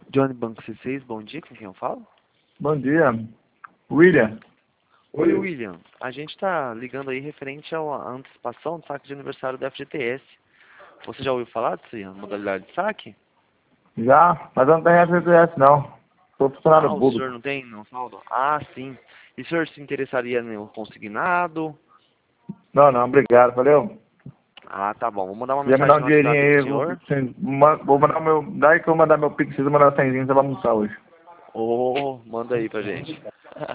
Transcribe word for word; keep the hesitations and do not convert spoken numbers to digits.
Johnny Banco C seis, bom dia, com quem eu falo? Bom dia. William. Oi, William. A gente está ligando aí referente à antecipação do saque de aniversário da F G T S. Você já ouviu falar dessa modalidade de saque? Já, mas eu não tenho F G T S não. Sou funcionário Ah, o público. senhor não tem, não, saldo? Ah, sim. E o senhor se interessaria no consignado? Não, não, obrigado, valeu. Ah, tá bom. Vou mandar uma Já me dá mensagem um no dinheirinho WhatsApp pro aí, vou, senhor. sim, ma- vou mandar meu. Daí que eu vou mandar meu pix, preciso mandar cem, você vai almoçar hoje. Ô, manda aí pra gente.